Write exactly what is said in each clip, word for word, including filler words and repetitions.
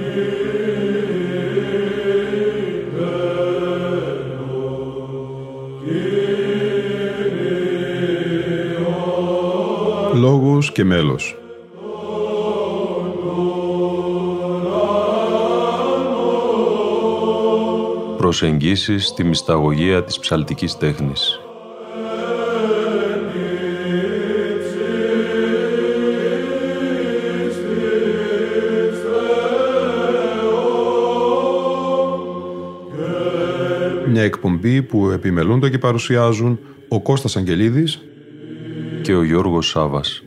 Λόγος και μέλος. Προσεγγίσεις στη μυσταγωγία της ψαλτικής τέχνης. Μια εκπομπή που επιμελούνται και παρουσιάζουν ο Κώστας Αγγελίδης και ο Γιώργος Σάβας.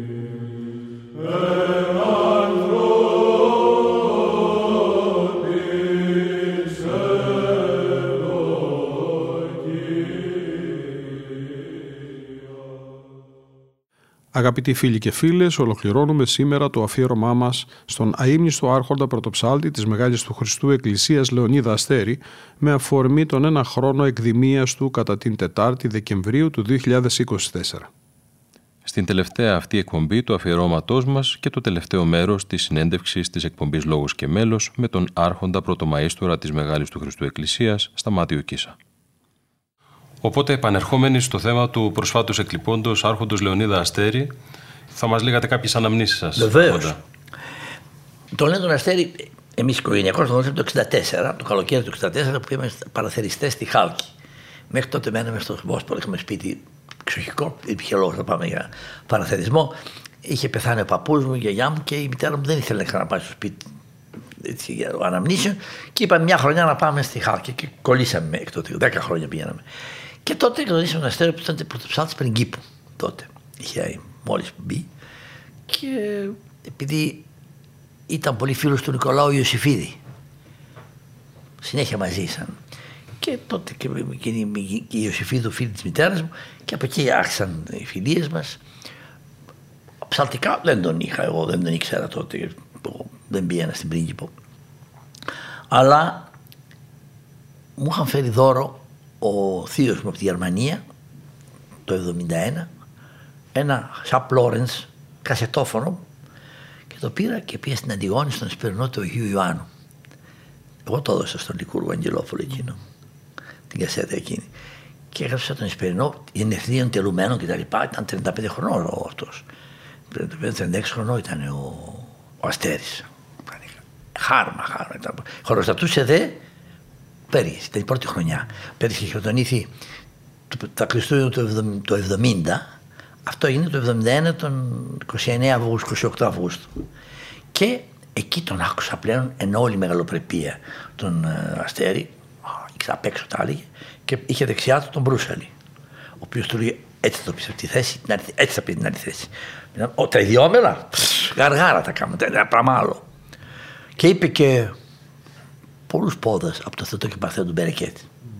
Αγαπητοί φίλοι και φίλες, ολοκληρώνουμε σήμερα το αφιέρωμά μας στον αείμνηστο άρχοντα πρωτοψάλτη της Μεγάλης του Χριστού Εκκλησίας Λεωνίδα Αστέρη με αφορμή τον ένα χρόνο εκδημίας του κατά την τετάρτη Δεκεμβρίου του δύο χιλιάδες είκοσι τέσσερα. Στην τελευταία αυτή εκπομπή του αφιερώματός μας και το τελευταίο μέρος της συνέντευξης της εκπομπής Λόγος και Μέλος με τον άρχοντα πρωτομαΐστορα της Μεγάλης του Χριστού Εκκλησίας Σταμάτιο Κίσα. Οπότε, επανερχόμενοι στο θέμα του προσφάτως εκλειπώντος άρχοντος Λεωνίδα Αστέρη, θα μας λέγατε κάποιες αναμνήσεις σας. Βεβαίως. Τον Λεωνίδα Αστέρη, εμείς οικογενειακώς τον γνωρίσαμε το εξήντα τέσσερα, το καλοκαίρι του εξήντα τέσσερα, που είμαστε παραθεριστές στη Χάλκη. Μέχρι τότε μέναμε στο Βόσπορο, είχαμε σπίτι εξοχικό, υπήρχε λόγος να πάμε για παραθερισμό. Είχε πεθάνει ο παππούς μου, η γιαγιά μου και η μητέρα μου δεν ήθελε να ξαναπάει στο σπίτι έτσι, για αναμνήσεων και είπαμε μια χρονιά να πάμε στη Χάλκη και κολλήσαμε εκ τότε, δέκα χρόνια πηγαίναμε. Και τότε γνωρίσαμε τον Αστέριο που ήταν πρωτοψάλτης Πριγκίπου. Τότε είχε μόλις μπει. Και επειδή ήταν πολύ φίλος του Νικολάου Ιωσήφιδη, συνέχεια μαζί ήσαν. Και τότε και, και, και η Ιωσήφιδου φίλη της μητέρας μου, και από εκεί άρχισαν οι φιλίες μας. Ψαλτικά δεν τον είχα, εγώ δεν τον ήξερα τότε, δεν πήγαινα στην Πρίγκιπο. Αλλά μου είχαν φέρει δώρο ο θείος μου από τη Γερμανία το εβδομήντα ένα ένα Σαπ Λόρενς κασετόφωνο και το πήρα και πήγα στην Αντιγόνη στον Εσπερινό του Αγίου Ιωάννου. Εγώ το έδωσα στον Λικούργο Αγγελόπουλο εκείνο, την κασέτα εκείνη, και έγραψα τον Εσπερινό γενεθλίων τελουμένων κτλ. Ήταν τριάντα πέντε χρονών ο αυτός, τριάντα έξι χρονών ήταν ο, ο Αστέρης. Χάρμα, χάρμα ήταν. Χωροστατούσε δε πέρυσι, ήταν η πρώτη χρονιά. Πέρυσι είχε χειροτονήθει τα Χριστούγεννα το εβδομήντα, αυτό έγινε το εβδομήντα ένα τον είκοσι εννέα Αυγούστου, είκοσι οκτώ Αυγούστου. Και εκεί τον άκουσα πλέον εν όλη μεγάλη τον uh, Αστέρη, ήξερα απ' έξω τα έλεγε, και είχε δεξιά του τον Μπρούσαλη, ο οποίος του λέει έτσι θα το πεις από τη θέση, έτσι θα πει την άλλη θέση. Ο, τα ιδιόμελα, γαργάρα τα κάνουμε, ένα πράγμα άλλο. Και είπε και πολλούς πόδας από το Θεοτό και Παρθένο του Μπερεκέτη.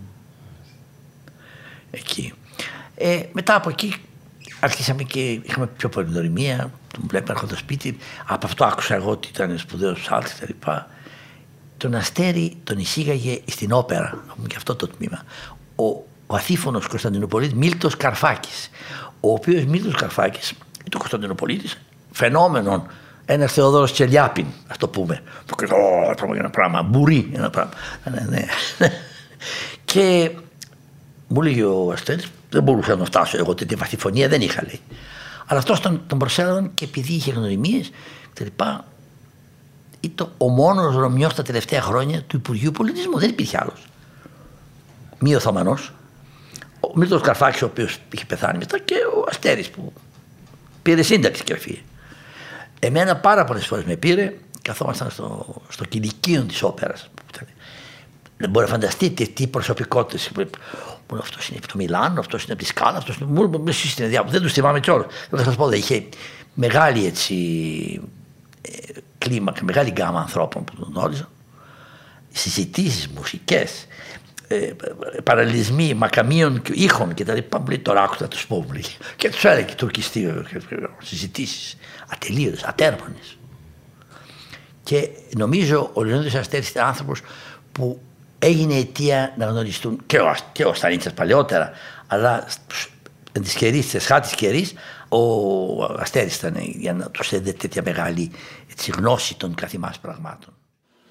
Εκεί. Ε, μετά από εκεί αρχίσαμε και είχαμε πιο πολύ γνωριμία. Τον βλέπω έρχοντα στο σπίτι. Από αυτό άκουσα εγώ ότι ήταν σπουδαίος ψάλτης κτλ. Τον Αστέρη τον εισήγαγε στην όπερα, και αυτό το τμήμα, ο, ο αθήφωνος Κωνσταντινοπολίτης Μίλτος Καρφάκης, ο οποίος Μίλτος Καρφάκης ήταν ο Κωνσταντινοπολίτης φαινόμενον. Ένας Θεοδόρος Τσελιάπιν, ας το πούμε. Ω, ένα πράγμα, μπουρί, ένα πράγμα. Ναι, ναι. Και μου λέει ο Αστέρης, δεν μπορούσα να φτάσω εγώ, τέτοια βαθύ φωνία δεν είχα, λέει. Αλλά αυτός τον, τον προσέλαβαν και επειδή είχε γνωριμίες, κτλ. Ήταν ο μόνος Ρωμιός τα τελευταία χρόνια του Υπουργείου Πολιτισμού. Δεν υπήρχε άλλος. Μη ο Θωμανός, ο Μίλτος Καρφάκης, ο οποίος είχε πεθάνει μετά, και ο Αστέρης που πήρε σύνταξη και έφυγε. Εμένα πάρα πολλές φορές με πήρε, καθόμασταν στο, στο κηλικείο της όπερας. Δεν μπορεί να φανταστείτε τι προσωπικότητες. Μου αυτός είναι από το Μιλάνο, αυτός είναι από τη Σκάλα, αυτός είναι. Μου εσείς στην διάβολο. Δεν τους θυμάμαι κιόλας. Δεν θα σας πω, δεν είχε μεγάλη έτσι κλίμακα, μεγάλη γκάμα ανθρώπων που τον γνώριζαν. Συζητήσεις, μουσικές, ε, παραλληλισμοί μακαμίων και ήχων και τα λοιπά. Μου λέει τώρα άκουσα τους πω, και τους έλεγε τουρκιστή, συζητήσεις ατελείωτες, ατέρμονες. Και νομίζω ο Λεωνίδας Αστέρης ήταν άνθρωπος που έγινε αιτία να γνωριστούν και ο, και ο Στανίτσας παλαιότερα, αλλά της καιρής, της εσχάτης καιρής, ο Αστέρης ήταν για να τους έδινε τέτοια μεγάλη έτσι, γνώση των καθημάς πραγμάτων.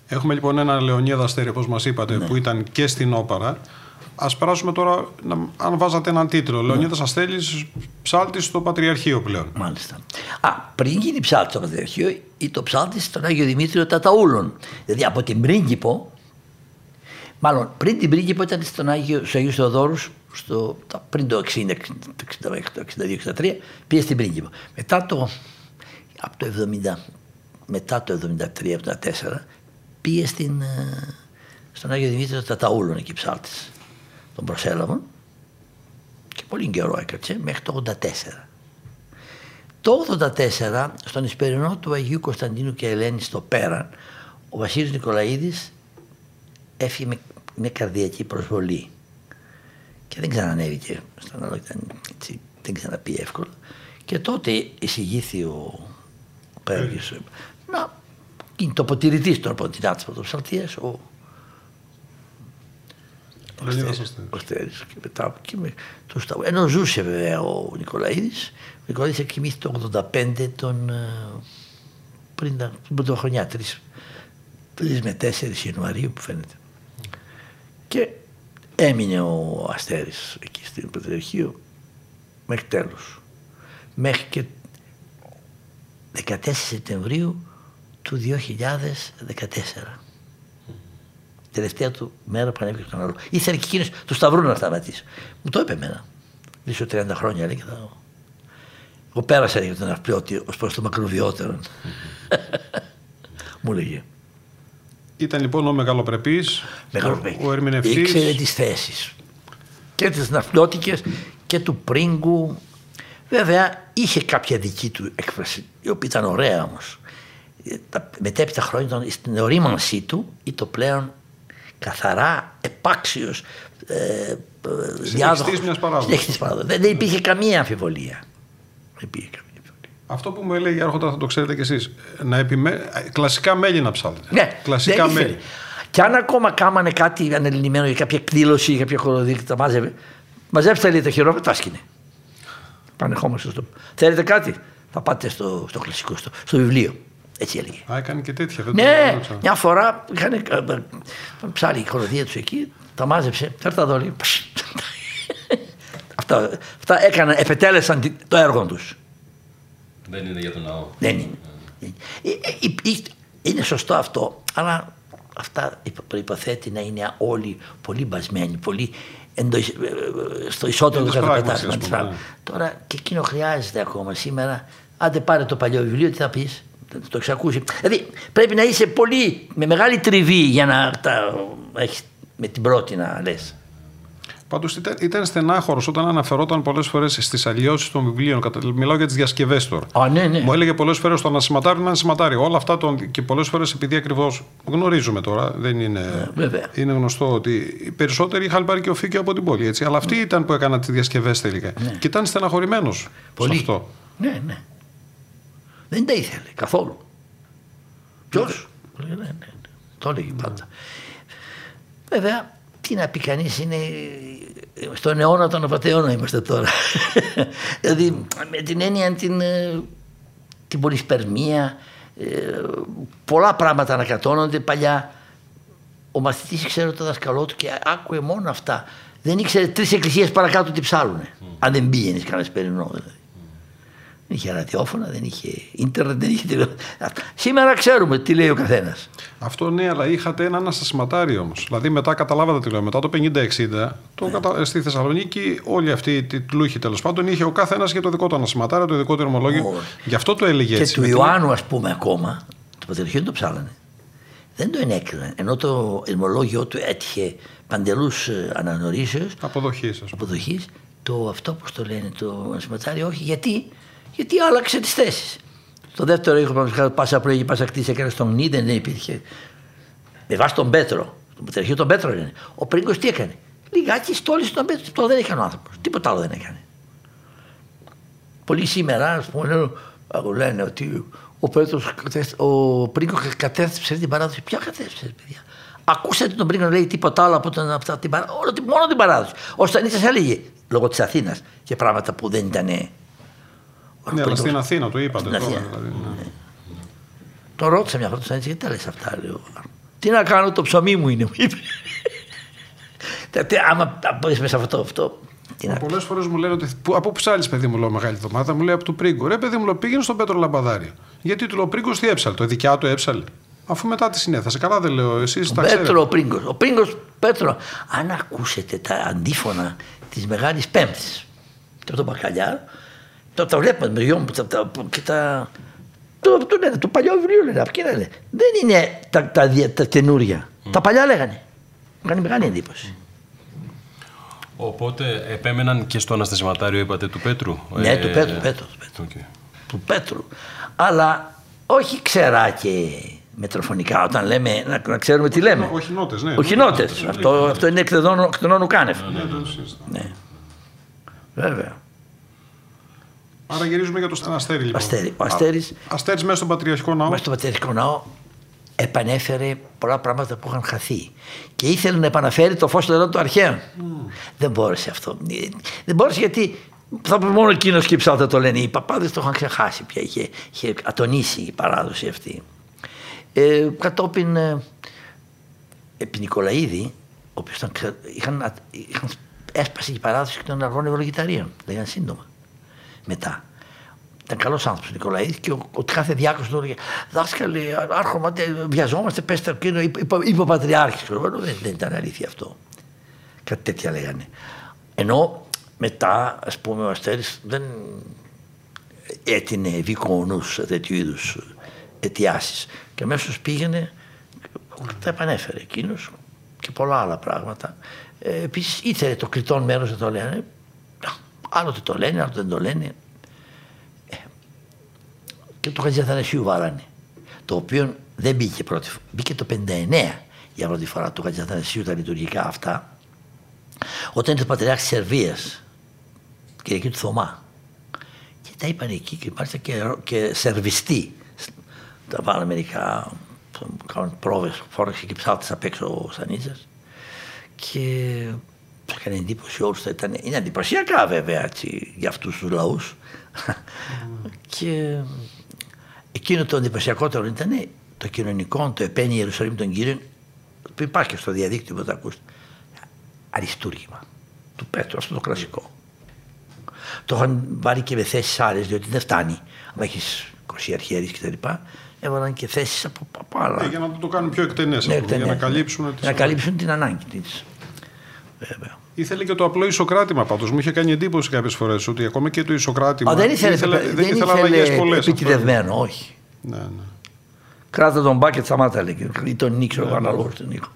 Έχουμε λοιπόν ένα Λεωνίδα Αστέρη, όπως μας είπατε, ναι, που ήταν και στην όπερα. Ας περάσουμε τώρα, αν βάζατε έναν τίτλο. Ναι. Λεωνίδας Αστέρης, ψάλτης στο Πατριαρχείο πλέον. Μάλιστα. Α, πριν γίνει ψάλτης στο Πατριαρχείο, ή το ψάλτης στον Άγιο Δημήτριο Ταταούλων. Δηλαδή από την Πρίγκιπο, μάλλον πριν την Πρίγκιπο ήταν στον Άγιο, στους Αγίους Θεοδόρους, στο, πριν το εξήντα, το εξήντα δύο εξήντα τρία, πήγε στην Πρίγκιπο. Μετά το, από το εβδομήντα, μετά το εβδομήντα τρία εβδομήντα τέσσερα, πήγε στην, στον Άγιο Δημήτριο Ταταούλων εκεί ψάλτης. Τον προσέλαβαν και πολύ καιρό έκατσε μέχρι το ογδόντα τέσσερα. Το ογδόντα τέσσερα στον Ισπερινό του Αγίου Κωνσταντίνου και Ελένης στο Πέραν, ο Βασίλης Νικολαίδης έφυγε με μια καρδιακή προσβολή και δεν ξανανέβηκε στον άλλο, ήταν έτσι, δεν ξαναπεί εύκολα, και τότε εισηγήθη ο Πέργης να γίνει το αποτηρητής των Ποντινάτης Πρωτοψαλτίας, ο Ο Αστέρης. Και μετά και με το Σταυρό. Ενώ ζούσε βέβαια ο Νικολαίδης, ο Νικολαίδης εκοιμήθη το ογδόντα πέντε, τον, πριν την πρωτοχρονιά, τρεις με τέσσερις Ιανουαρίου που φαίνεται. Mm. Και έμεινε ο Αστέρης εκεί στην Πατριαρχείο μέχρι τέλος. Μέχρι και δεκατέσσερα Σεπτεμβρίου του δύο χιλιάδες δεκατέσσερα. Τελευταία του μέρα που ανέβηκε στον άλλο. Ήθελε και εκείνος του Σταυρού να σταματήσει. Μου το είπε εμένα. Ζήσω τριάντα χρόνια, λέει, και θα... Εγώ πέρασα για τον Ναυπλιώτη ως προς το μακροβιότερο. Μου λέγε. Ήταν λοιπόν ο μεγαλοπρεπής, ο, ο ερμηνευτής. Ήξερε τις θέσεις. Και τις ναυπλιώτικες και του Πρίγκου. Βέβαια είχε κάποια δική του έκφραση, η οποία ήταν ωραία όμως. Τα μετέπειτα χρόνια στην ορίμανσή του ή το πλέον καθαρά επάξιος ε, συνεχιστής μιας παράδοσης. Δεν υπήρχε καμία αμφιβολία. Δεν υπήρχε καμία αμφιβολία. Αυτό που μου έλεγε Άρχοντα, θα το ξέρετε κι εσείς, να επιμέ... κλασικά μέλη να ψάλετε. Ναι, κλασικά μέλη. Και αν ακόμα κάμανε κάτι ανελληνημένο για κάποια εκδήλωση, για κάποια χοροδίκη, τα μάζευε, μαζέψτε λέει το χειρόφρενο, το άσκηνε. Πανεχόμαστε στο. Θέλετε κάτι, θα πάτε στο, στο κλασικό, στο, στο βιβλίο. Έτσι έλεγε. Α, έκανε και τέτοια. Δεν ναι, το μια φορά είχαν ψάρι η χοροδία του εκεί, τα μάζεψε, φέρτα εδώ λέει. αυτά, αυτά έκαναν, επετέλεσαν το έργο τους. Δεν είναι για τον ναό. Δεν είναι. Mm. Ε, ε, ε, είναι σωστό αυτό, αλλά αυτά προϋποθέτει να είναι όλοι πολύ μπασμένοι, πολύ εντός, στο ισότιμο του καταπατάσμα της πράγματος. Τώρα και εκείνο χρειάζεται ακόμα σήμερα. Άντε πάρε το παλιό βιβλίο, τι θα πεις. Θα το εξακούσει. Δηλαδή πρέπει να είσαι πολύ με μεγάλη τριβή για να τα έχεις με την πρώτη να λες. Πάντως ήταν, ήταν στενάχωρος όταν αναφερόταν πολλές φορές στις αλλοιώσεις των βιβλίων. Μιλάω για τις διασκευές τώρα. Α, ναι, ναι. Μου έλεγε πολλές φορές το ανασηματάριο είναι ανασηματάριο. Όλα αυτά τον, και πολλές φορές επειδή ακριβώς γνωρίζουμε τώρα, δεν είναι, ναι, είναι γνωστό ότι οι περισσότεροι είχαν πάρει και οφίκιο από την πόλη. Έτσι. Αλλά αυτοί ναι. ήταν που έκαναν τις διασκευές τελικά. Ναι. Και ήταν στεναχωρημένος σε αυτό. Ναι, ναι. Δεν τα ήθελε καθόλου. Ποιος? Ναι, ναι, ναι. Το έλεγε πάντα. Βέβαια, τι να πει κανείς, είναι στον αιώνα των απατεώνων είμαστε τώρα. Δηλαδή, με την έννοια την, την πολυσπερμία, πολλά πράγματα ανακατώνονται. Παλιά ο μαθητής ήξερε το δασκαλό του και άκουε μόνο αυτά. Δεν ήξερε τρεις εκκλησίες παρακάτω τι ψάλουνε. Mm. Αν δεν πήγαινες κανένα σπερινό δηλαδή. Δεν είχε ραδιόφωνα, δεν είχε ίντερνετ, δεν είχε τηλεόραση. Σήμερα ξέρουμε τι λέει ο καθένας. Αυτό ναι, αλλά είχατε ένα αναστασματάριο όμως. Δηλαδή μετά καταλάβατε τι λέω. Μετά το πενήντα εξήντα, ναι. κατα... στη Θεσσαλονίκη, όλοι αυτοί οι τιτλούχοι τέλος πάντων, είχε ο κάθε ένας για το δικό του αναστασματάριο, το δικό του ερμολόγιο. Oh. Γι' αυτό το έλεγε και έτσι. Και του Ιωάννου, ας πούμε, ακόμα, το Πατριαρχείο το ψάλανε. Δεν το ενέκριναν. Ενώ το ερμολόγιο του έτυχε παντελούς αναγνωρίσεως. Αποδοχής. Αποδοχής. Το αυτό, πώς το λένε, το αναστασματάριο, όχι. Γιατί? Γιατί άλλαξε τις θέσεις. Στο δεύτερο ήχο, πάσα πρωί και πάσα κτήση έκανε στον Νί, δεν υπήρχε. Με βάση τον Πέτρο. Το Πατριαρχείο τον Πέτρο λένε. Ο Πρίγκος τι έκανε? Λιγάκι στόλισε τον Πέτρο. Αυτό δεν έκανε ο άνθρωπος. Τίποτα άλλο δεν έκανε. Πολλοί σήμερα, ας πούμε, λένε ότι ο Πέτρος, ο Πρίγκος κατέθεψε την παράδοση. Ποια κατέθεψε, παιδιά? Ακούσατε τον Πρίγκο να λέει τίποτα άλλο από τον, από την παράδοση? Μόνο την παράδοση. Ο Στανίτσας έλεγε λόγω της Αθήνας και πράγματα που δεν ήταν. Ναι, αλλά στην Αθήνα το είπατε. Στην Αθήνα. Δηλαδή, ναι. Το ρώτησα μια φορά, γιατί τα λες αυτά, λέω. Τι να κάνω, το ψωμί μου είναι, μου είπε. Άμα μπεις μέσα αυτό, αυτό. Πολλές φορές μου λένε ότι. Από πού ψάλεις, παιδί μου, λέω μεγάλη εβδομάδα, μου λέει από του Πρίγκο. Ρε, παιδί μου, λέω, πήγαινε στον Πέτρο Λαμπαδάρη. Γιατί του λέω, ο Πρίγκος τι έψαλε, το δικιά του έψαλε. Αφού μετά τη συνέθασε. Καλά δεν λέω, εσείς τα ξέρετε. Πέτρο, ο Πρίγκος. Ο Πρίγκος, Πέτρο, αν ακούσετε τα αντίφωνα της Μεγάλης Πέμπτης, το, το μπακαλιάρο, το, το βλέπουμε με γιο μου τα, τα, και τα. Το, το, λένε, το παλιό βιβλίο λένε, ποιοι λένε. Δεν είναι τα, τα, τα, τα καινούρια. Mm. Τα παλιά λέγανε. Μου κάνει μεγάλη εντύπωση. Οπότε επέμεναν και στο αναστασιματάριο, είπατε, του Πέτρου. Ναι, ε, του Πέτρου, ε, Πέτρου, του Πέτρου. Okay. Του Πέτρου. Αλλά όχι ξερά και μετροφωνικά, όταν λέμε να, να ξέρουμε τι λέμε. Όχι νότες, ναι. Όχι νότες. Αυτό, αυτό είναι εκτενών ουκάνευ. Ναι, ναι. Βέβαια. Άρα γυρίζουμε για το Αστέρι, λοιπόν. Αστέρι. Ο Αστέρις, Αστέρις μέσα στον Πατριαρχικό Ναό. Μέσα στον Πατριαρχικό Ναό επανέφερε πολλά πράγματα που είχαν χαθεί. Και ήθελε να επαναφέρει το φως των αρχαίων. Mm. Δεν μπόρεσε αυτό. Δεν μπόρεσε γιατί θα πούμε μόνο εκείνος και οι ψάλτες το λένε. Οι παπάδες το είχαν ξεχάσει πια. Είχε, είχε ατονίσει η παράδοση αυτή. Ε, κατόπιν ε, επί Νικολαίδη, ο οποίος ήταν, είχαν, είχαν έσπασε η παράδοση των αργών ευλογηταρίων. Λέγανε σύντομα. Μετά. Ήταν καλός άνθρωπος ο Νικολαίδης και ο, ο κάθε διάκος του έλεγε δάσκαλε, άρχομα, βιαζόμαστε, πέστε εκείνο, είπε, είπε ο Πατριάρχης. Δεν, δεν ήταν αλήθεια αυτό. Κάτι τέτοια λέγανε. Ενώ μετά, ας πούμε, ο Αστέρης δεν έτεινε βικονούς σε τέτοιου είδους αιτιάσεις. Και αμέσως πήγαινε, τα επανέφερε εκείνος και πολλά άλλα πράγματα. Ε, επίσης ήθελε το κριτόν μέρος να το λένε. Άλλοτε το λένε, άλλοτε δεν το λένε. Ε, και το Χατζηθανασίου βάλανε. Το οποίο δεν μπήκε πρώτη φορά. Μπήκε το πενήντα εννέα για πρώτη φορά το Χατζηθανασίου, τα λειτουργικά αυτά. Όταν ήταν ο Πατριάρχης της Σερβίας, Κυριακή του Θωμά. Και τα είπαν εκεί και μάλιστα και, και σερβιστή. Τα βάλανε μερικά, κάνουν πρόβες, φόρεξε και ψάλτες απ' έξω ο Σανίτσας. Και έκανε εντύπωση όλους. Ήταν, είναι εντυπωσιακά βέβαια έτσι, για αυτούς τους λαούς. Mm. Και εκείνο το εντυπωσιακότερο ήταν το κοινωνικό, το επένει Ιερουσαλήμ των Κύριων, που υπάρχει στο διαδίκτυο που το ακούσετε. Αριστούργημα του Πέτρου, αυτό το κλασικό. Το είχαν βάλει και με θέσεις άλλες, διότι δεν φτάνει. Αν έχεις είκοσι αρχιερείς κτλ. Έβαλαν και θέσεις από, από άλλα. Ε, για να το κάνουν πιο εκτενές, ναι, εκτενές, για να καλύψουν, να καλύψουν την ανάγκη της. Βέβαια. Ήθελε και το απλό ισοκράτημα πάντως. Μου είχε κάνει εντύπωση κάποιες φορές ότι ακόμα και το ισοκράτημα. Α, δεν ήθελε, ήθελε, δεν δεν ήθελε, ήθελε επικυδευμένο, όχι. Ναι, ναι. Κράτα τον μπάκετ σταμάτα, λέγε. Ή τον νίξο, ναι, αναλόγως τον Νίκο.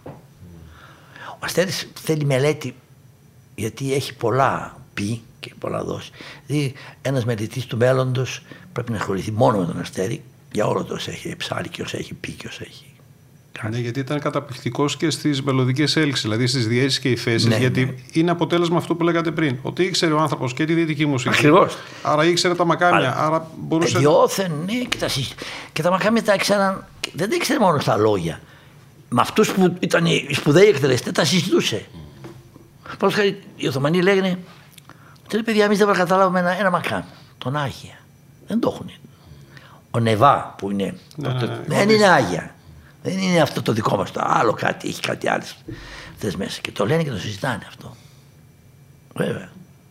Ο Αστέρης θέλει μελέτη, γιατί έχει πολλά πει και πολλά δώσει. Δηλαδή, ένας μελετής του μέλλοντος πρέπει να ασχοληθεί μόνο με τον Αστέρη για όλο το όσα έχει ψάλει και όσα έχει πει και όσα έχει. Ναι, γιατί ήταν καταπληκτικός και στις μελωδικές έλξεις, δηλαδή στις διέσεις και υφέσεις. Ναι, γιατί ναι. είναι αποτέλεσμα αυτού που λέγατε πριν. Ότι ήξερε ο άνθρωπος και τη δυτική μουσική. Ακριβώς. Άρα ήξερε τα μακάμια. Άρα, άρα μπορούσε. Διόθεν, ναι, και τα, και τα μακάμια τα ήξεραν. Δεν τα ήξερε μόνο στα λόγια. Με αυτούς που ήταν οι σπουδαίοι εκτελεστές τα συζητούσε. Mm. Πώς χάρη, οι Οθωμανοί λέγανε ότι παιδιά, εμείς δεν θα καταλάβουμε ένα, ένα μακάμι. Τον Άγια. Δεν το έχουν. Ο Νεβά που είναι. Ναι, ναι, ναι, δεν είναι Άγια. Δεν είναι αυτό το δικό μας, το άλλο κάτι, έχει κάτι άλλο θες μέσα. Και το λένε και το συζητάνε αυτό. Βέβαια.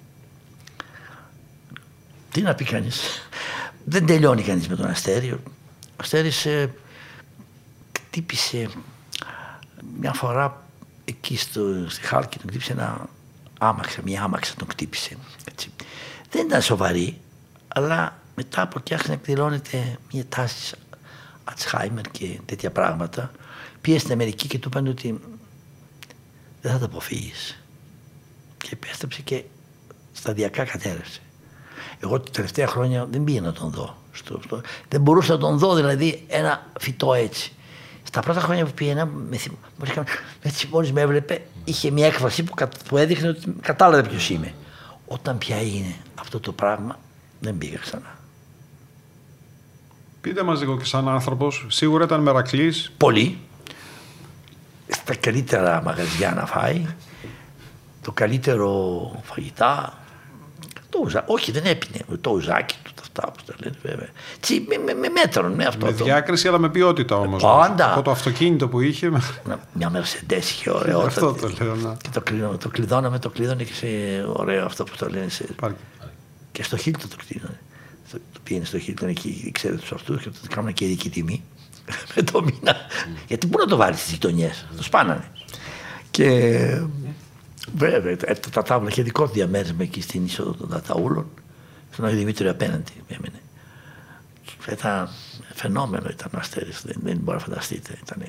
Τι να πει κανείς. Δεν τελειώνει κανείς με τον Αστέρι. Ο Αστέρης ε, χτύπησε μια φορά εκεί στο, στη Χάλκη, τον χτύπησε ένα άμαξα, μια άμαξα τον χτύπησε. Έτσι. Δεν ήταν σοβαρή, αλλά μετά από εκεί άρχισε να εκδηλώνεται μια τάση Ατσχάιμερ και τέτοια πράγματα. Πήγε στην Αμερική και του είπαν ότι δεν θα το αποφύγεις. Και επέστρεψε και σταδιακά κατέρευσε. Εγώ τα τελευταία χρόνια δεν πήγα να τον δω. Στο, στο, δεν μπορούσα να τον δω, δηλαδή ένα φυτό έτσι. Στα πρώτα χρόνια που πήγαινα, έτσι μόλις με έβλεπε, είχε μια έκφραση που, που έδειχνε ότι κατάλαβε ποιος είμαι. Όταν πια είναι αυτό το πράγμα, δεν πήγα ξανά. Πείτε μας λίγο και σαν άνθρωπος, σίγουρα ήταν μερακλής. Πολύ. Στα καλύτερα μαγαζιά να φάει, το καλύτερο φαγητά. Το ουζα... Όχι, δεν έπινε. Το ουζάκι του, αυτά που τα λένε βέβαια. Τσι, με, με, με μέτρον, με αυτό. Με το... διάκριση, αλλά με ποιότητα όμως. Πάντα. Από το αυτοκίνητο που είχε. Μια Mercedes είχε ωραίο. Αυτό το λέω. Να. Και το, κλειδώ, το κλειδώναμε, το κλειδώνε και σε ωραίο αυτό που το λένε. Σε... Και στο Χίλτον το κλειδώνε. Το, το πήγαινε στο Χίλτον εκεί, ξέρετε τους αυτούς και το κάνανε και ειδική τιμή. Με το μήνα. Mm. Γιατί πού να το βάλει στις γειτονιές, το σπάνανε. Και βέβαια τα τάβλα είχε δικό του διαμέρισμα εκεί στην είσοδο των Ταταούλων, στον Άγιο Δημήτριο απέναντι έμενε. Ήταν φαινόμενο, ήταν ο Αστέρης, δεν, δεν μπορεί να φανταστείτε. Ήτανε...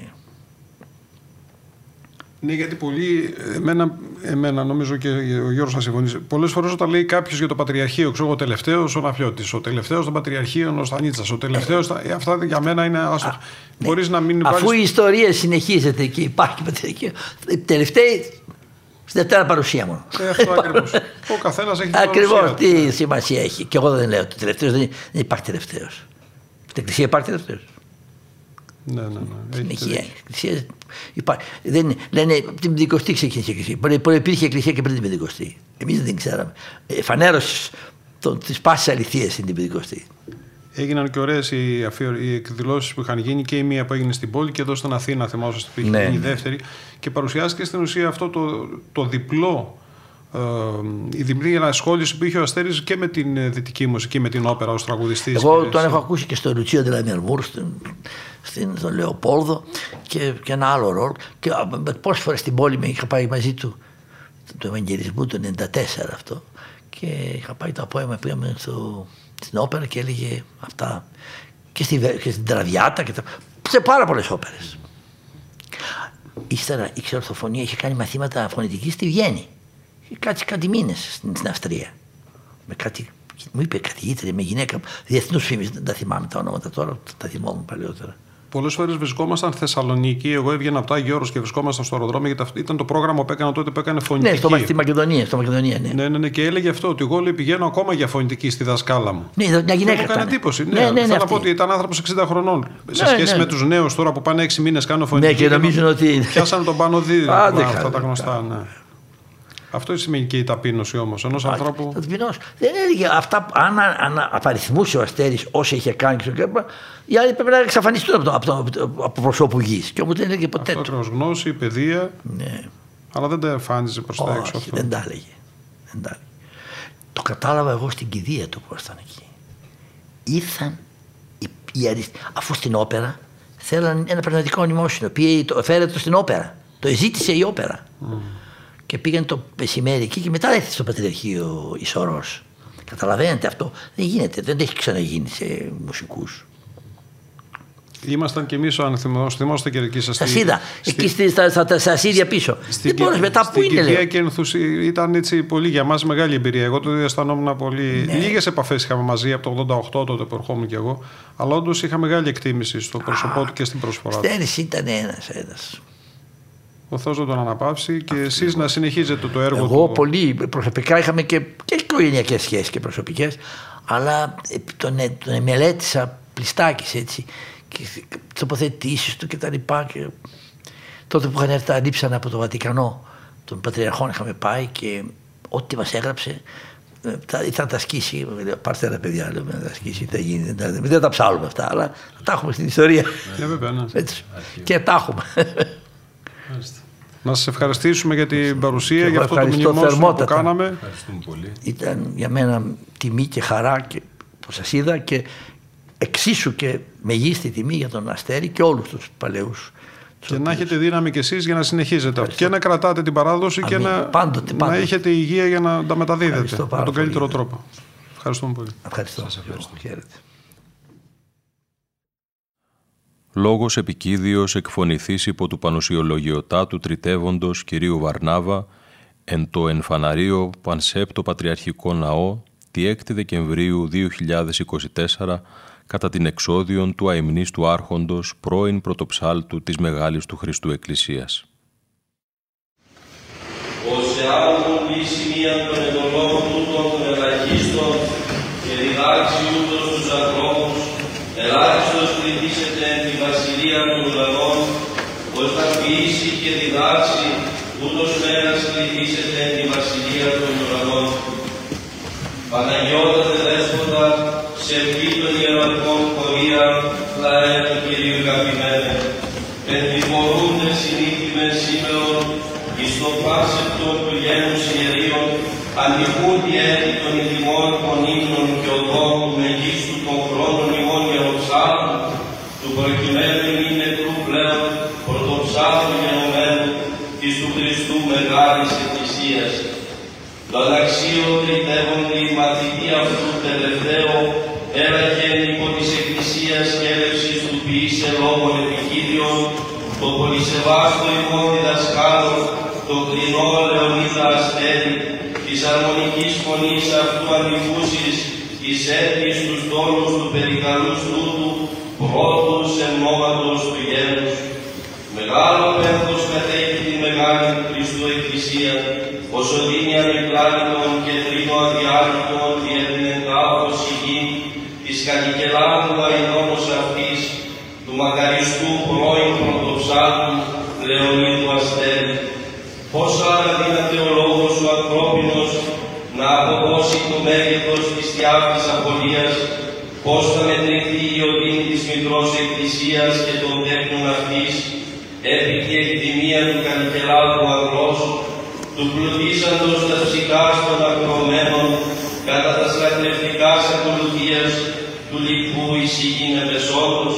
Ναι, γιατί πολλοί, εμένα, εμένα νομίζω και ο Γιώργος θα συμφωνήσει, πολλές φορές όταν λέει κάποιος για το Πατριαρχείο, ξέρω ο τελευταίος ο Ναφιώτης, ο τελευταίος των Πατριαρχείων ο Στανίτσας, ο τελευταίος, ε, αυτά για μένα είναι άστο. Ναι. Μπορείς να μην Αφού βάλεις... η ιστορία συνεχίζεται και υπάρχει Πατριαρχείο, τελευταίοι στην Δευτέρα παρουσία μόνο. Ε, αυτό ακριβώς. Ο καθένας έχει την ακριβώς, παρουσία. τι σημασία έχει. Και εγώ δεν λέω ότι τελευταίος δεν, δεν υπάρχει τελευταίος. Στην Εκκλησία υπάρχει τελευταίος. Ναι, ναι, ναι. Συνεχεία. Υπάρχει. Δεν, λένε την Πεντηκοστή ξεκίνησε η Εκκλησία. Μπορεί υπήρχε Εκκλησία και πριν την Πεντηκοστή. Εμείς δεν την ξέραμε. Φανέρωση τη πάση αληθεία είναι την Πεντηκοστή. Έγιναν και ωραίες οι, οι εκδηλώσεις που είχαν γίνει και η μία που έγινε στην πόλη και εδώ στην Αθήνα, θυμάσαι που είχε ναι, γίνει η ναι. δεύτερη. Και παρουσιάστηκε στην ουσία αυτό το, το διπλό. Ε, η διπλή ενασχόληση που είχε ο Αστέρης και με την δυτική μουσική, με την όπερα ως τραγουδιστής. Εγώ τον έχω ακούσει και στο Λουτσίο Ντελαμερμούρ, στον Λεοπόλδο και, και ένα άλλο ρόλο. Και πόσες φορές στην πόλη με είχα πάει μαζί του, του Ευαγγελισμού του ενενήντα τέσσερα αυτό. Και είχα πάει το απόγευμα, πήγαμε στο, στην όπερα και έλεγε αυτά. Και, στη, και στην Τραβιάτα και τα, σε πάρα πολλές όπερες. Ύστερα η ξερορθοφωνία είχε κάνει μαθήματα φωνητικής στη Βιέννη. Είχε κάτσει κάτι μήνες στην, στην Αυστρία. Με κάτι, μου είπε καθηγήτρια, με γυναίκα διεθνούς φήμης, δεν τα θυμάμαι τα ονόματα τώρα, τα θυμόμουν παλαιότερα. Πολλές φορές βρισκόμασταν στη Θεσσαλονίκη. Εγώ έβγαινα από τα Άγιοι και βρισκόμασταν στο αεροδρόμιο γιατί ήταν το πρόγραμμα που έκανα τότε που έκανε φωνητική. Ναι, στο, στη Μακεδονία, στο Μακεδονία, ναι. Ναι, ναι, ναι. Και έλεγε αυτό, ότι εγώ λέει, πηγαίνω ακόμα για φωνητική στη δασκάλα μου. Ναι, μια γυναίκα. Μου έκανε εντύπωση. Ναι, ναι, ναι, θέλω ναι, να πω ότι ήταν άνθρωπος εξήντα χρονών. Ναι, σε σχέση ναι. με τους νέους τώρα που πάνε έξι μήνες κάνουν φωνητική. Ναι, και νομίζουν ότι. Πιάσανε τον πάνω δίδυμο. Αυτά τα γνωστά, ναι. Αυτό σημαίνει και η ταπείνωση όμως ενός ανθρώπου. Ταπεινός. Δεν έλεγε αυτά. Αν, αν απαριθμούσε ο Αστέρης όσα είχε κάνει και στο κέρμα, οι άλλοι πρέπει να εξαφανιστούν από, το, από, το, από προσώπου γης. Και όμως δεν έλεγε ποτέ. Αυτό ακριβώς, γνώση, παιδεία. Ναι. Αλλά δεν τα εμφάνιζε προς τα έξω αυτό. Δεν τα έλεγε. Δεν τα έλεγε. Το κατάλαβα εγώ στην κηδεία του που ήταν εκεί. Ήρθαν οι, οι αριστη... αφού στην όπερα θέλαν ένα πνευματικό ονειμόσυνο. Πήγε, το φέρε το στην όπερα. Το ζήτησε η όπερα. Mm. Και πήγαν το μεσημέρι εκεί και μετά έρθει στο Πατριαρχείο η Σωρός. Καταλαβαίνετε αυτό. Δεν γίνεται. Δεν έχει ξαναγίνει σε μουσικούς. Ήμασταν κι εμείς, αν θυμόσαστε και εκεί σας. Σας είδα. Εκεί στη, στα, στα, στα ασίδια πίσω. Δεν μπορείς μετά που είναι. Στην και ενθουσι... ήταν έτσι πολύ για μας μεγάλη εμπειρία. Εγώ το αισθανόμουν πολύ. Ναι. Λίγες επαφές είχαμε μαζί από το ογδόντα οκτώ τότε που ερχόμουν κι εγώ. Αλλά όντως είχα μεγάλη εκτίμηση στο πρόσωπό του και στην προσφορά του. Στέρης ήταν ένας ένας. Ο Θεός να τον αναπαύσει και εσείς να συνεχίζετε το έργο Εγώ του. Εγώ πολύ προσωπικά είχαμε και, και οικογενειακές σχέσεις και προσωπικές, αλλά τον, τον μελέτησα πλιστάκης έτσι και τοποθετήσεις του και τα λοιπά. Και τότε που είχαν έρθει τα λείψανα από το Βατικανό των Πατριαρχών είχαμε πάει και ό,τι μας έγραψε θα τα σκίσει. Πάρτε τα παιδιά, λέμε, να τα σκίσει, θα γίνει. Δεν τα, δεν τα ψάλουμε αυτά, αλλά τα έχουμε στην ιστορία. Yeah, βέβαια, ναι. Έτσι. Και τα έχουμε. Να σας ευχαριστήσουμε για την παρουσία, για αυτό το μνημόσυνο που κάναμε. Ευχαριστούμε πολύ. Ήταν για μένα τιμή και χαρά και, που σας είδα και εξίσου και μεγίστη τιμή για τον Αστέρη και όλους τους παλαιούς. Και να έχετε δύναμη κι εσείς για να συνεχίζετε αυτό. Και να κρατάτε την παράδοση. Αμήν. Και να, πάντοτε, πάντοτε. να έχετε υγεία για να τα μεταδίδετε με τον καλύτερο πολύ. τρόπο. Ευχαριστούμε πολύ. Ευχαριστώ. Σας ευχαριστώ. Χαίρετε. Λόγος επικίδιος εκφωνηθής υπό του Πανουσιολογιωτά του Τριτεύοντος κυρίου Βαρνάβα εν το ενφαναρίο Πανσέπτο Πατριαρχικό Ναό τη έκτη Δεκεμβρίου δύο χιλιάδες είκοσι τέσσερα κατά την εξόδιον του αημνίστου άρχοντος πρώην πρωτοψάλτου της Μεγάλης του Χριστού Εκκλησίας. Ως εάλλον η σημεία των εδωλών τούτων των ελαχίστων και διδάξει ούτως τους ανθρώπους, ελάχιστος κληθήσετε εν τη βασιλεία των ουρανών, ως θα ποιήσει και διδάξει ούτως μέρας κληθήσετε εν τη βασιλεία των ουρανών. Παναγιώτατε Δέσποτα, σε ευχή των ιεραρχών πορεία, λαέ του Κυρίου αγαπημένε, πεντηφορούντες συνήθιμες σήμερον, εις το πάσευτον του γένους ιερίων, αντιχούν τη έτη των ειδημών των ύμνων και οδών του μεγίστου των χρόνων ημών ιεροψάλμου, του προκειμένου μη νεκρού πλέον, πρωτοψάλμου γενομένου, της του Χριστού μεγάλης Εκκλησίας. Τον αξίο τριτεύοντι μαθητή αυτού τελευταίο, έραχεν υπό της Εκκλησίας και έλευσης του ποιήσε λόγων επικίδιων, το πολυσεβάστο ημών διδασκάλων, το κρινό Λεωνίδα Αστέρη, της αρμονικής φωνής αυτού αντιφούσης, εις έτης τους τόνους του περικαλούς τούτου, πρώτους εννόματος του γένους. Μεγάλο πένθος κατέχει τη μεγάλη Χριστού Εκκλησία, όσο δίνει ανεπλάνητον και τρίνο αδιάλειτον διέτεινεν τάφος η γη, της κατοικελάνου αϊνόμος αυτής, του μακαριστού πρώην πρωτοψάλτου Λεωνίδου Αστέρη. Πώς άρα δύναται ο λόγος σου ανθρώπινος να αποδώσει το μέγεθος της διάφτης απολίας, πώς θα μετρηθεί η οδύνη της Μητρός Εκκλησίας και των τέκνων αυτής, επί τη εκτιμία του κανικελάδου αγρός, του πλουτίσαντος τα ψυχάς των ακρομένων, κατά τα σλακτρευτικάς ακολουθίας του λοιπού εισηγήνε μεσόντος.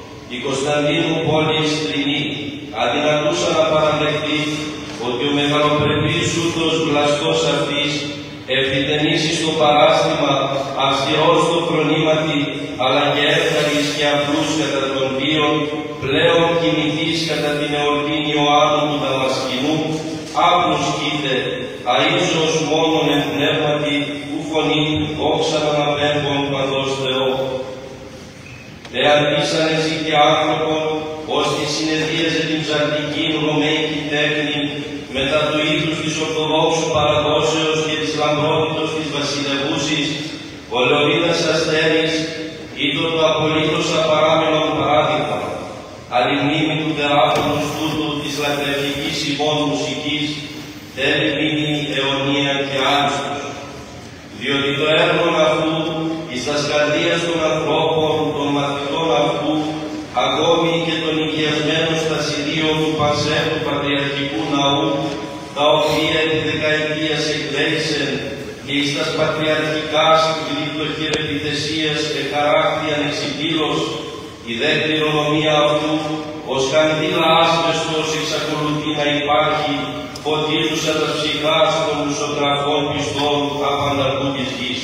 Η Κωνσταντίνου πόλης τρινή αδυνατούσα να παραδεχτεί ότι ο μεγαλοπρεπής ούτως βλαστός αυτής ευθυτενήσει στο παράστημα, αυστηρός στο φρονήματι, αλλά και εύκαλης και απλούς κατά τον βίον, πλέον κοιμηθείς κατά την εορτήν Ιωάννου του Δαμασκηνού, άπνους κοίτε, αΐζος μόνον εν πνεύματι, ου φωνή, όξα των απέμπων παντός Θεό. Εάν πείσαν εσύ και άνθρωπον, ως τη συνεδρίαζε την ψαλτική ρωμαϊκή τέχνη, μετά του είδους της Ορθοδόξου παραδόσεως και της λαμπρότητος της βασιλευούσης, ο Λεωνίδας Αστέρης ήταν το απολύτως απαράμενον παράδειγμα, αλλη μνήμη του τεράπονος τούτου της λατρευτικής ημών μουσικής, τέλει μείνει αιωνία και άριστος. Διότι το έργο αυτού, εις τας καρδίας των ανθρώπων, των μαθητών αυτού, ακόμη και των οικιασμένων στα σιδίων του Πασέρου Πατριαρχικού Ναού, τα οποία τη δεκαετίας εκδέχησεν και εις τας πατριαρχικάς γλυπτοχερεπιθεσίας και χαράκτιαν εξυπήλως, η δε κληρονομία αυτού, ως καντήλα άσβεστος εξακολουθεί να υπάρχει, φωτίζουσα τα ψυχάς των μουσοτραφών πιστών απανταχού της γης.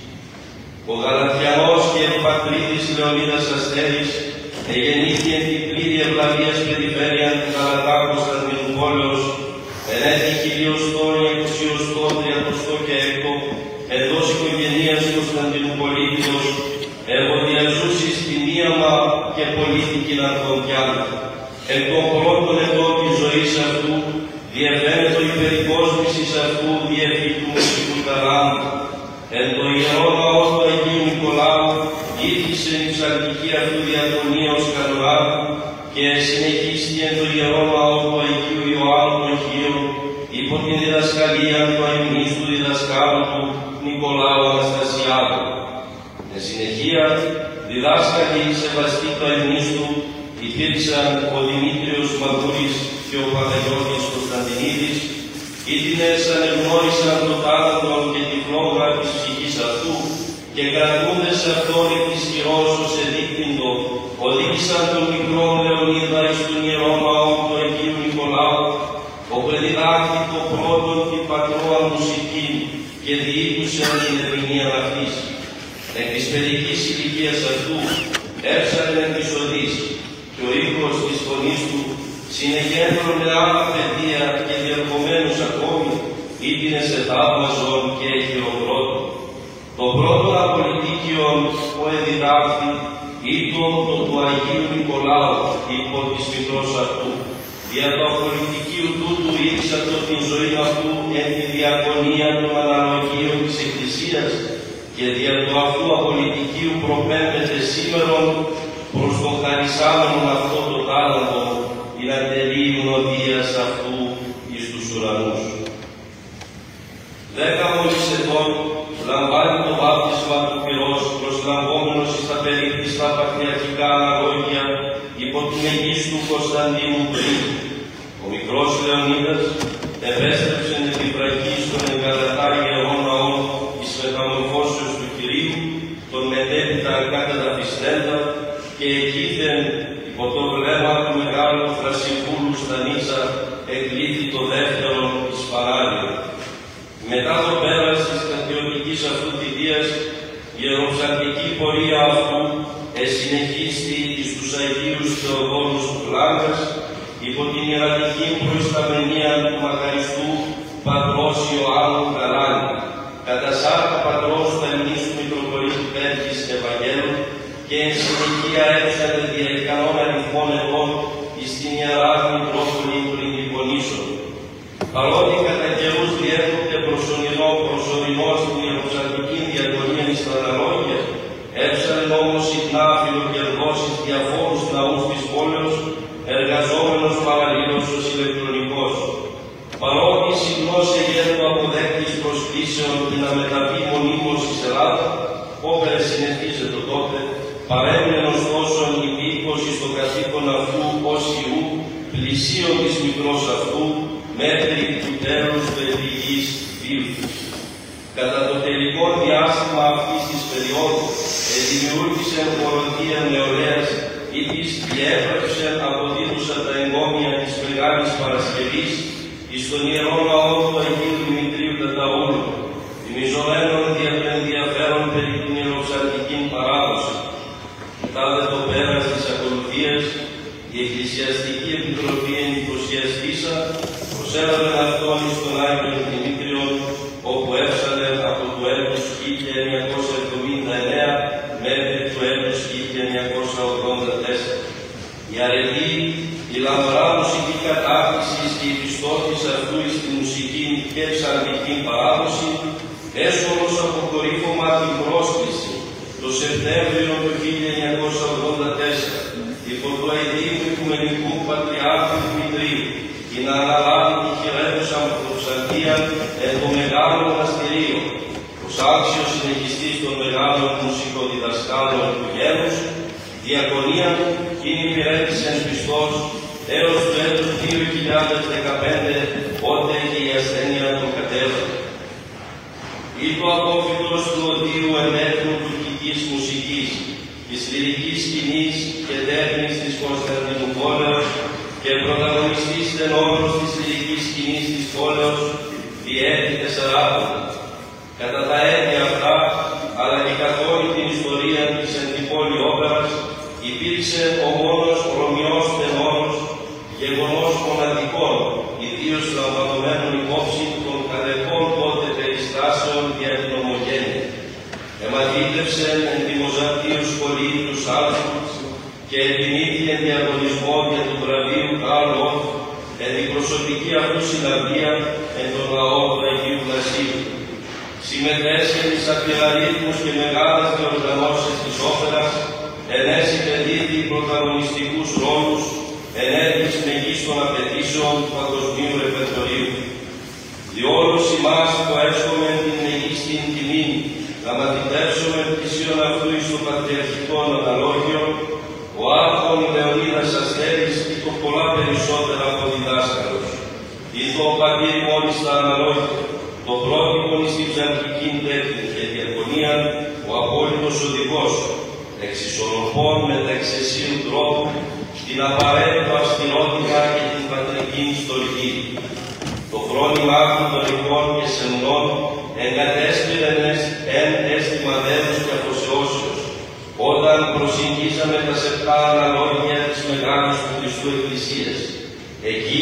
Ο Γαλατιανός και πατρίδης Λεωνίδας Αστέρης εγεννήθη εν την πλήρη ευλαβίας περιφέρεια του Γαλατά Κωνσταντινούπολεως, εν έτη χιλιοστό, εικοσιοστό, τριαντοστό και έκτο, εντός οικογενείας Κωνσταντινουπολίτιος, ευωδιαζούσης την ίαμα και πολίτικην αρχοντιάν. Εν των πρώτων ετών της ζωής αυτού, διεφαίνεται η περικόσμησης αυτού διεφή του μουσικού ταλάντου. Εν το ιερό ναό του Αγίου Νικολάου, ήθισε η ψαλτική αυτού διατονία ως καλουράδου και συνεχίστη εν το ιερό ναό του Αγίου Ιωάννου των Χίων, υπό την διδασκαλία του αημνίστου διδασκάλου του Νικολάου Αναστασιάδου. Εν συνεχεία, διδάσκαλοι σεβαστοί του αημνίστου υπήρξαν ο Δημήτριος Μαγούρης και ο Παναγιώτης Κωνσταντινίδης, ήτινες ανεγνώρισαν το τάλαντο και τη φλόγα της ψυχής αυτού και κρατούντες αυτόν εκ της χειρός ως εδείκνυντο, οδήγησαν τον μικρό Λεωνίδα εις τον ιερό ναό του Αγίου Νικολάου, όπου εδιδάχθη το πρώτον την πατρόα μουσική και διοίκουσαν την ερμηνεία αυτής. Εκ της παιδικής ηλικίας αυτού έψανε της οδής και ο ήχος της φωνής του συνεχέντρων με άλλα παιδεία και διερχομένους ακόμη ήτινε σε θαύμαζον και χειροκρότων. Το πρώτο απολυτίκιο που εδιδάχθη ήταν το του Αγίου Νικολάου υπό της Μητρός αυτού. Δια το απολυτικίου τούτου ήρξατο την ζωή αυτού εν τη διακονία των αναλογίων της Εκκλησίας και δια του αυτού απολυτικίου προπέμπεται σήμερον προς τον χαρισάμενον αυτό το τάλαντο η λατερή οδείας αυτού εις τους ουρανούς. Δέκα μόλις ετών λαμβάνει το βάπτισμα του πυρός, προσλαμβόμενος εις τα περίπτυστα πατριαρχικά αναλόγια υπό την αιγής του Κωνσταντίνου πριν. Ο μικρός Λεωνίδας επέστρεψε επιβραχή στον εγκατατά ιερό ναό εις μεταμορφώσεως του Κυρίου, τον μετέπειτα κατεδαφιστέντα, και εκείθεν υπό το βλέμμα του μεγάλου Θρασιβούλου στα Νίζα εκλήθη το δεύτερο εις Πανάγιο. Μετά το πέρας της στρατιωτικής αυτού θητείας, η ιεροψαρτική πορεία αυτού εσυνεχίστη εις τους Αγίους Θεοδόρους του Πλάκας, υπό την ιερατική προϊσταμενία του μακαριστού πατρός Ιωάννου Καράνη, κατά σάρκα πατρός του Ελληνής του Μητροπολίτου Πέρκης Ευαγγέλου, και εν συνεχεία έψαλε δια ικανών αριθμών ετών εις την Ιερά Μητρόπολη των Ιππονήσων. Παρότι κατά καιρούς διέρχονται προσωρινό προσωρινό στην ιεροψαρτική διακονία εις τα αναλόγια, έψαλε όμως συχνά φιλοκερδός εις διαφόρους ναούς της πόλεως, εργαζόμενος παραλλήλως ως ηλεκτρονικός. Παρότι συχνώς εγένου αποδέκτης προσκλήσεων και να μεταβεί μονίμως εις Ελλάδα, όπερ συνεχίζεται τότε, παρέμεινε ωστόσο υπήκος εις το καθήκον αυτού ως Ιού, πλησίον της μικρός αυτού, μέχρι του τέλους παιδικής βίβλους. Κατά το τελικό διάστημα αυτής της περίοδου, εδημιούργησε χοροδία νεολαίας, ή της διέπραξε αποδίδουσα τα εγκόμια της Μεγάλης Παρασκευής εις τον Ιερό Ναό του Αγίου Δημητρίου Ταταούλου, θυμιζομένων δια το ενδιαφέρον περί την ιεροψαρτική παράδοση. Μετά δε το πέρας της ακολουθίας, η Εκκλησιαστική Επιτροπή εντυπωσιαστήσα προσέλαβε αυτόν εις τον Άγιο Δημήτριο, όπου έψαλε από το έτος χίλια εννιακόσια εβδομήντα εννέα μέχρι το έτος χίλια εννιακόσια ογδόντα τέσσερα. Η αρετή, η λαμπρά μουσική κατάκτηση και η πιστότης αυτού εις τη μουσική και ψαλμική παράδοση, έσχολος αποκορύφωμα την πρόσκληση το Σεπτέμβριο του χίλια εννιακόσια ογδόντα τέσσερα υπό το αηδίου Οικουμενικού Πατριάρχου Δημητρίου, και να αναλάβει τη χειρέτουσα πρωτοψαλτία εν το μεγάλο μοναστηρίο, ως άξιος συνεχιστής των μεγάλων μουσικοδιδασκάλων του γένους, διακονία και υπηρέτησε εν πιστός έως το έτος δύο χιλιάδες δεκαπέντε, πότε και η ασθένεια τον κατέβαλε. Ήτο απόφυτος του οδείου ενέθνου τουρκικής μουσικής, της λυρικής σκηνής και τέχνης της Κωνσταντινούπολης και πρωταγωνιστής τενόρος της λυρικής σκηνής της πόλεως διέτη τεσσαράκοντα. Κατά τα έτη αυτά, αλλά και καθ' όλη την ιστορία της εντυπώλη όπερας, υπήρξε ο μόνος Ρωμιός τενόρος, γεγονός μοναδικών, ιδίως λαμβανωμένων υπόψη των καλεπών τότε περιστάσεων για την ομογένεια. Εμαθήτευσε εν τη Μοζαρτίου σχολή του Σάλτσμπουργκ και επιμήθη εν διαγωνισμό για του βραβείου Καρλ Ορφ εν την προσωπική αυτού συναυλία εν τον λαό του Αγίου Βλασίου. Συμμετέσχε εις απειραρύθμους και μεγάλες διοργανώσεις της όπερας, ενέσει παιδίδι πρωταγωνιστικούς ρόλους, ενέργειες μεγίστων απαιτήσεων του παγκοσμίου ρεπερτορίου. Διόλους ημάς το έσχομαι την μεγίστην τιμή, να μαθητεύσουμε πλησίον αυτού εις το πατριαρχικό αναλόγιο, ο άρχον Λεωνίδας Αστέρης ή το πολλά περισσότερα από διδάσκαλος. Ήθο ο πατήρ μόλις τα αναλόγια, το πρότυπο εις την ψαλτική τέχνη και διακονία, ο απόλυτος οδηγός, εξισορροπών με τα εξαισίου τρόπου, στην απαραίτητα αυστηρότητα και την πατρική στοργή. Το φρόνημά του των ηχών και σεμνών εγκατέσπηρεν εν αίσθημα δέους και αφοσιώσεως, όταν προσεγγίσαμε τα σεπτά αναλόγια της Μεγάλης του Χριστού Εκκλησίας. Εκεί,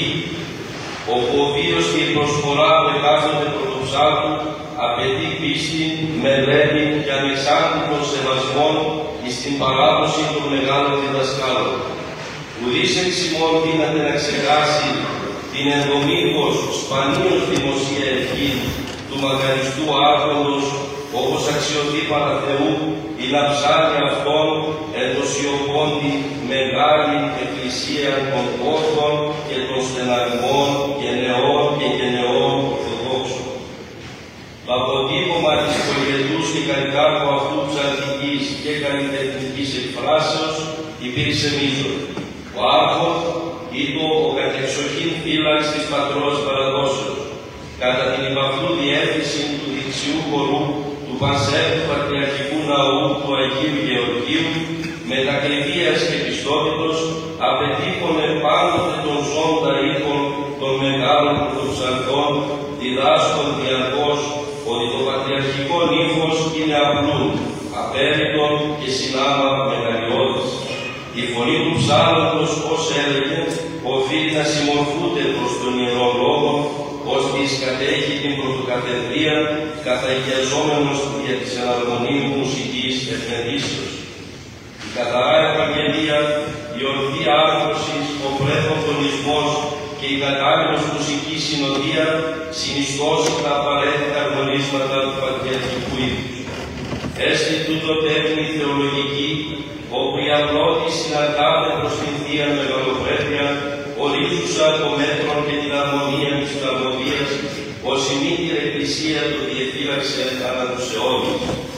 όπου ο βίος και η προσφορά του εκάστοτε πρωτοψάλτου απαιτεί πίστη, μελέτη και ανεξάρτητων σεβασμών εις την παράδοση των μεγάλων διδασκάλων. Ουδής εξ ημών δύναται να ξεχάσει την ενδομήχως σπανίως δημοσία ευχή του μακαριστού άρχοντος, όπως αξιωθεί παρά Θεού, η να ψάλει αυτόν εν το σιωπώντη μεγάλη εκκλησία των όρθων και των στεναγμών γενεών και γενεών ορθοδόξων. Το αποτύπωμα της πολυετούς και καρικάκου αυτού ψαλτικής και καλλιτεχνικής εκφράσεως υπήρξε μείζον. Ο άρχον ήταν ο κατεξοχήν φύλαξ της πατρός παραδόσεως. Κατά την υπαυτού διεύθυνση του δεξιού χορού του Πανσέρτου Πατριαρχικού Ναού του Αγίου Γεωργίου, μετακριβίας και πιστότητος, απαιτήχωνε πάντοτε των ζώντα ήχων των μεγάλων πρωτοψαλτών, διδάσκων διαρκώς ότι το πατριαρχικό ύφος είναι απλού, απέριτον και συνάμα μεγαλειώδης. Η φωνή του ψάλλοντος, ως έλεγε, οφείλει να συμμορφούνται προς τον Ιερό Λόγο, ως της κατέχει την πρωτοκαθεδρία, καθαγιαζόμενος για της εναρμονίου μουσικής ευθεντήσεως. Η καθαρά Ευαγγελία, η ορθή άρθρωσης, ο πρέπον τονισμός και η κατάλληλος μουσική συνοδεία συνιστώσει τα απαραίτητα αρμονίσματα του πατριαρχικού ύφους. Έστι τούτο τέχνη θεολογική, όπου η απλώτη συναντάται προς την Θεία Μεγαλοπρέπεια, ορίζουσα το μέτρο και την αρμονία της ψαλμοδίας, ως η μήτηρη Εκκλησία το διεφύλαξε ανά τους αιώνες.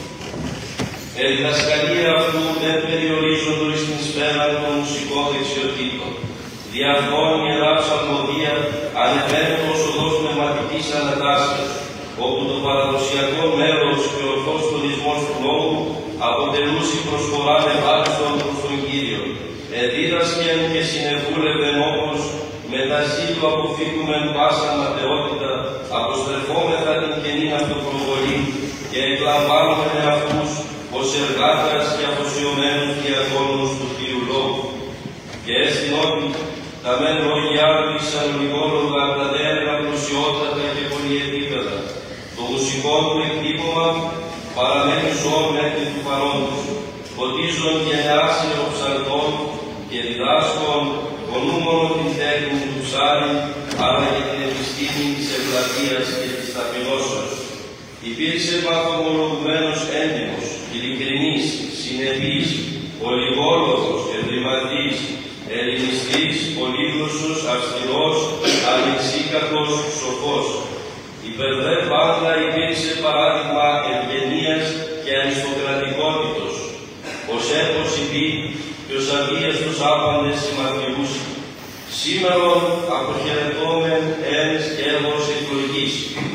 Η διδασκαλία αυτού δεν περιορίζονται στην σφαίρα των μουσικών δεξιοτήτων. Δι' αυτόν η Ιερά Ψαλμοδία ανεβαίνει ως οδός πνευματικής ανατάσσεως, όπου το παραδοσιακό μέρος και ο ορθός τονισμός του λόγου αποτελούσε προσφορά ευάλιστον προς τον Κύριο. Εδίδασκεν και συνεβούλευεν όπως με τα ζήλου αποφύγουμε πάσα ματαιότητα, αποστρεφόμεθα την καινή αυτοπροβολή και εκλαμβάνουμε αυτούς ως εργάτας και αφοσιωμένους διαγώνους του Θείου Λόγου. Και έστειν ότι τα μεν λόγια του Ισανολικόλογα τα δέρνα πλουσιότατα και πολυεπίπεδα. Το μουσικό του εκτύπωμα παραμένει ζώο μέχρι του παρόντος. Φωτίζον και νεάσιο ψαλτών και διδάσκων ονούμενο την τέχνη του ψάρι, αλλά και την επιστήμη της ευλαβίας και της ταπεινώσεως. Υπήρξε βαθμολογουμένος έντιμος, ειλικρινής, συνεπής, ολιγόλογος, ευρηματής, ελληνιστής, πολύγλωσσος, αυστηρός, ανεξίκατος, σοφός. Υπερδέ πάντα υπήρξε παράδειγμα ευγενίας και αριστοκρατικότητος. Ως έπος υπή και ως αδείας τους άπαντες συμμαρτυρούς. Σήμερον αποχαιρετώμεν εν σκεύος εκλογής.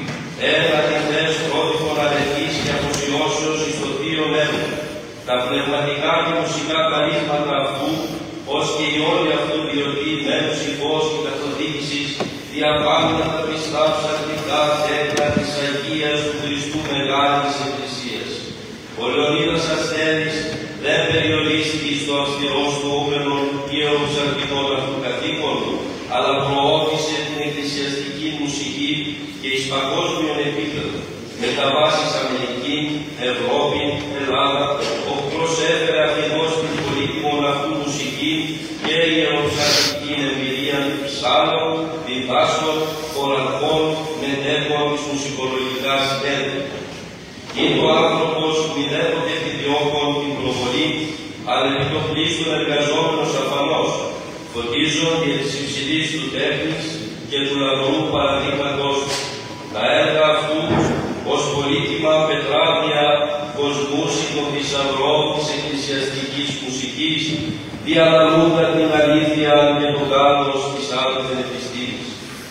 Ένα την θες πρότυπον αρετής και αφοσιώσεως εις το θείο έργο. Τα πνευματικά και μουσικά καρίσματα αυτού, ως και η όλη αυτού διωτή μένους υφός και καθοδήγησης, διαπάντα τα πιστά ψαλτικά τέκνα της Αγίας του Χριστού Μεγάλης Εκκλησίας. Ο Λεωνίδας Αστέρης δεν περιορίστηκε στο αυστηρό στοούμενο ιεροψαλτικών αυτού καθήκον, αλλά προώθησε την εκκλησιαστική μουσική και εις παγκόσμιον επίπεδο, με τα βάσεις Αμερική, Ευρώπη, Ελλάδα, όπου προσέφερε αφενός την πολύτιμον αυτού μουσική και ιεροψαλτική εμπειρία ψάλων, διδάσκων, χωραρχών, μετέχων εις μουσικολογικά έργα. Είναι ο άνθρωπος μηδέποτε επιδιώκων την προβολή, αλλά επί το πλήστον εργαζόμενος αφανώς, φωτίζον και της υψηλής του τέχνης και του λαμπρού παραδείγματος. Τα έργα αυτού, ως πολύτιμα πετράδια κοσμούσι των θησαυρών της εκκλησιαστικής μουσικής, διαλαλούνταν την αλήθεια και το γάμος της άλλης επιστήμης.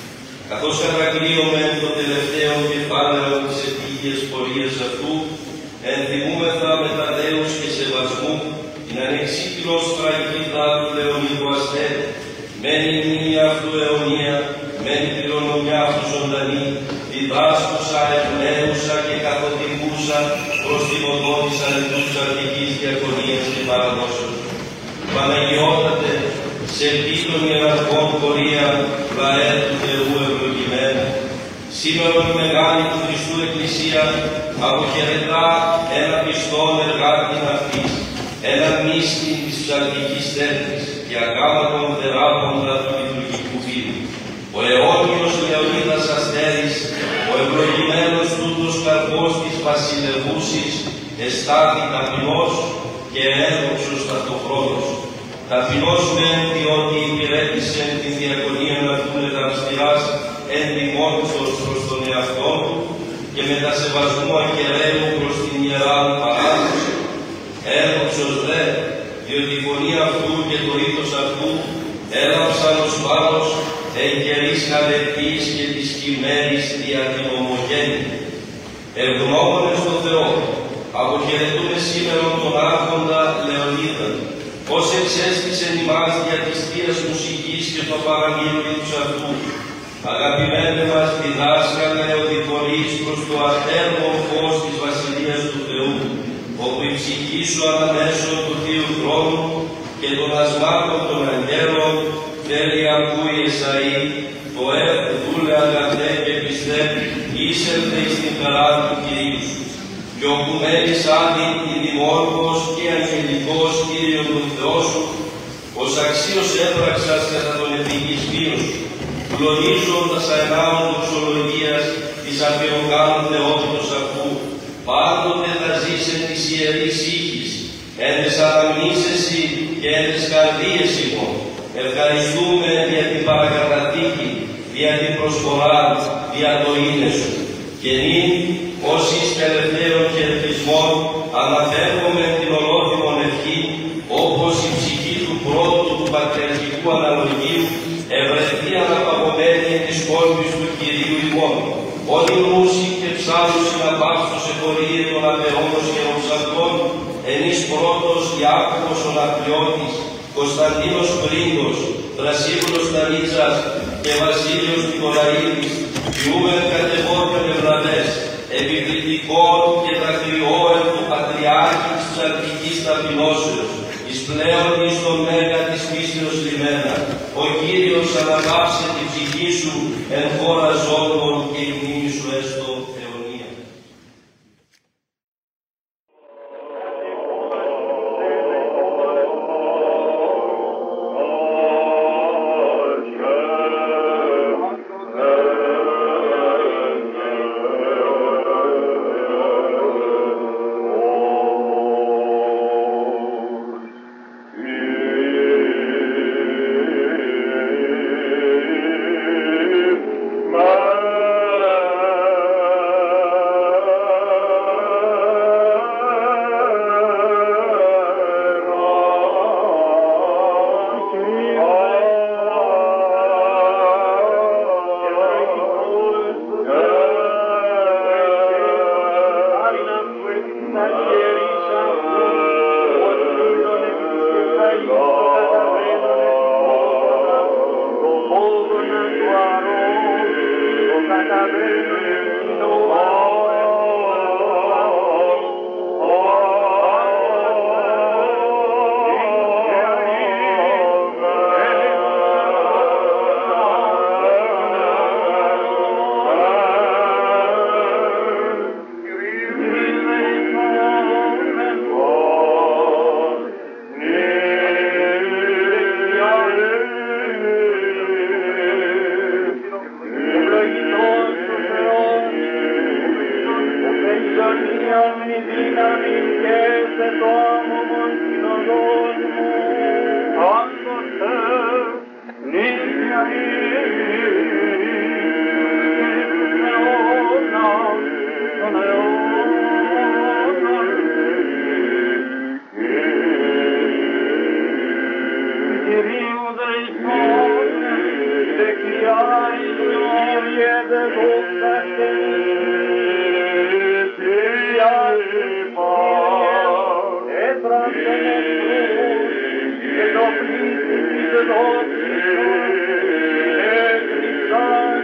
Καθώς κατακρίωμε το τελευταίο κεφάλαιο της επίγειας πορείας αυτού, ενθυμούμεθα με τα δέους και σεβασμού την ανεξίτηλος τραγίδα του Λεωνίδου Αστέρη. Μένει η μνήμη αυτού αιωνία, μένει η κληρονομιά αυτού ζωντανή, διδάσκουσα, ευνέουσα και καθοδηγούσα προς την οδό της ανετούς ψαλτικής διακονίας και παραδόσεως. Παναγιώτατε, σε πίτων ιεραρχών πορεία, λαέ του Θεού ευλογημένα. Σήμερα η μεγάλη του Χριστού Εκκλησία αποχαιρετά ένα πιστόν εργάτη αυτής, ένα μύστη της ψαλτικής τέχνης και αγάμματον θεράποντα του λειτουργικού βίου. Ο αιώνιος Λεωνίδας Αστέρης, ο ευλογημένος τούτος καρπός της βασιλευούσης, εστάθη ταπεινός και έδοξος ταυτοχρόνος. Ταπεινός μεν διότι υπηρέτησε την διακονία αυτού μεταυστηράς εντιμότητος προς τον εαυτό του και μετασεβασμού ακεραίου προς την Ιερά Παράδοση. Έρχοψος δε, διότι η φωνή αυτού και το ήθος αυτού έλαψαν ως πάνος εν καιρής χαλετής και της χειμέρης δια την ομογέννη. Ευγνώμονες στο Θεό, αποχαιρετούμε σήμερα τον Άρχοντα Λεωνίδα, ως εξέστησεν ημάς δια της Θείας Μουσικής και το παραγγείλητος αυτού. Αγαπημένοι μας διδάσκαλε οδηγορείς προς το ατέρμον φως της Βασιλείας του Θεού, όπου η ψυχή σου αναμέσω του Θείου Θρόνου και των ασμάτων των αγγέλων θέλει ακούει Εσαΐ, το ΕΡ δούλε αγαθέ και πιστεύει, ήσελθε εις την χαρά του Κυρίου σου. Και όπου μένεις άδειν η δημόρφος και αγγελικός Κύριον του Θεό σου, ως αξίως έπραξας κατά τον ευτυχής βίος σου, γνωρίζοντας αενάων δοξολογίας της αφιεροκάνων θεότητος αυτού, πάντοτε θα ζεις εν της ιερής ήχης, εν της αναμνήσεσι και εν της καρδίες ημών. Ευχαριστούμε για την παρακαταθήκη, για την προσφορά, για το είναι σου. Και νυν, ως εις τελευταίων χαιρετισμών, αναφέρομαι την ολόθυμον ευχή, όπως η ψυχή του πρώτου του πατριαρχικού αναλογίου ευρεθεί αναπαγωμένη εν της κόσμης του Κυρίου ημών. Όλοι νούσι και ψάλουσι να πάψω σε χωρίε των απεώνος και ροψαλτών, εν εις πρώτος Ιάκωβος ο Ναπλιώτης, Κωνσταντίνος Πρίντος, Θρασίβουλος Ταλίτσας και Βασίλειος Νικολαίδης, ποιούμεν κατεβόριον ευραδές, επιβλητικών και δακτυλιόεν του Πατριάρχη της Ψαλτικής Ταπεινώσεως, εις πλέον εις τον μέγα της πίστεως λιμένα. Ο Κύριος αναπαύσε την ψυχή σου εν χώρα ζώντων και η μνήμη σου έστω αιωνία. Thank you.